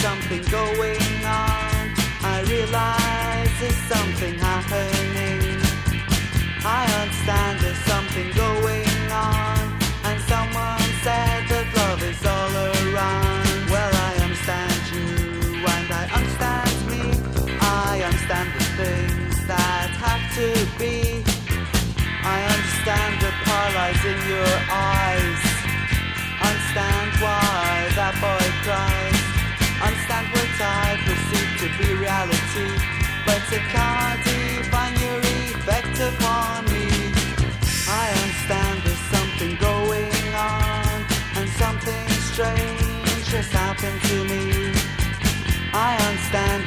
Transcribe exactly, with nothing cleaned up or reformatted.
something going on. I realize there's something happening. I understand there's something going on. And someone said that love is all around. Well, I understand you and I understand me. I understand the things that have to be. I understand the paralyze in your eyes. Understand why that boy cries. Understand what I perceive to be reality, but it can't define your effect upon me. I understand there's something going on, and something strange has happened to me. I understand